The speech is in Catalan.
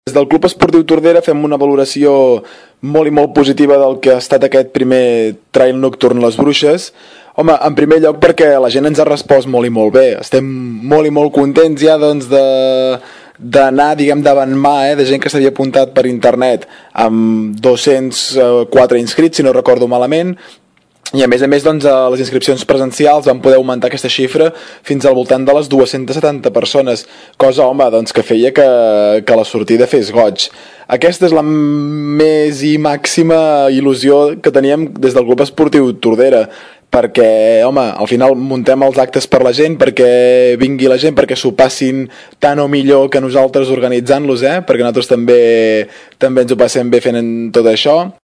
Des del Club Esportiu Tordera fem una valoració molt i molt positiva del que ha estat aquest primer trail nocturn Les Bruixes. Home, en primer lloc perquè la gent ens ha respost molt i molt bé. Estem molt i molt contents ja doncs d'anar, diguem, davant mà, de gent que s'havia apuntat per internet amb 204 inscrits, si no recordo malament, i a més doncs, a les inscripcions presencials van poder augmentar aquesta xifra fins al voltant de les 270 persones, cosa, home, doncs, que feia que la sortida fes goig. Aquesta és la més i màxima il·lusió que teníem des del Club Esportiu Tordera, perquè, home, al final muntem els actes per la gent, perquè vingui la gent, perquè s'ho passin tant o millor que nosaltres organitzant-los, perquè nosaltres també ens ho passem bé fent tot això.